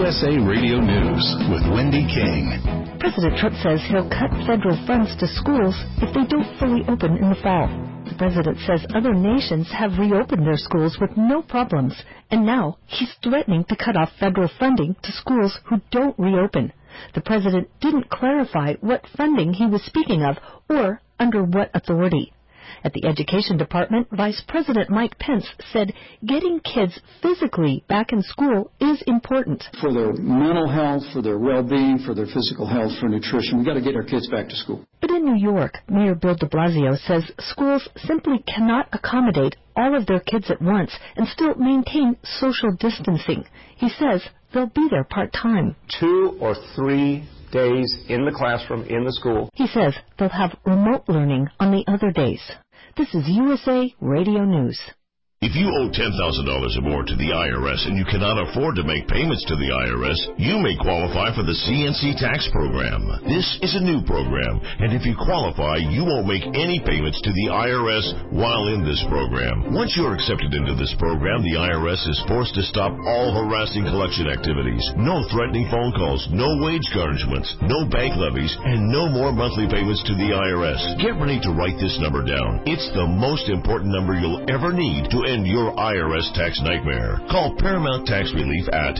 USA Radio News with Wendy King. President Trump says he'll cut federal funds to schools if they don't fully open in the fall. The president says other nations have reopened their schools with no problems, and now he's threatening to cut off federal funding to schools who don't reopen. The president didn't clarify what funding he was speaking of or under what authority. At the Education Department, Vice President Mike Pence said getting kids physically back in school is important. For their mental health, for their well-being, for their physical health, for nutrition, we've got to get our kids back to school. But in New York, Mayor Bill de Blasio says schools simply cannot accommodate all of their kids at once and still maintain social distancing. He says they'll be there part-time. 2 or 3 days in the classroom, in the school. He says they'll have remote learning on the other days. This is USA Radio News. If you owe $10,000 or more to the IRS and you cannot afford to make payments to the IRS, you may qualify for the CNC tax program. This is a new program, and if you qualify, you won't make any payments to the IRS while in this program. Once you're accepted into this program, the IRS is forced to stop all harassing collection activities. No threatening phone calls, no wage garnishments, no bank levies, and no more monthly payments to the IRS. Get ready to write this number down. It's the most important number you'll ever need to end your IRS tax nightmare. Call Paramount Tax Relief at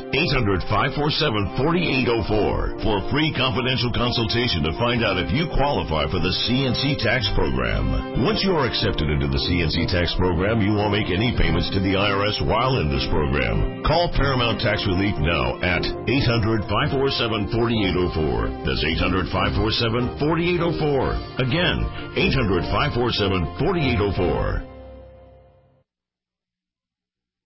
800-547-4804 for a free confidential consultation to find out if you qualify for the CNC tax program. Once you are accepted into the CNC tax program, you won't make any payments to the IRS while in this program. Call Paramount Tax Relief now at 800-547-4804. That's 800-547-4804. Again, 800-547-4804.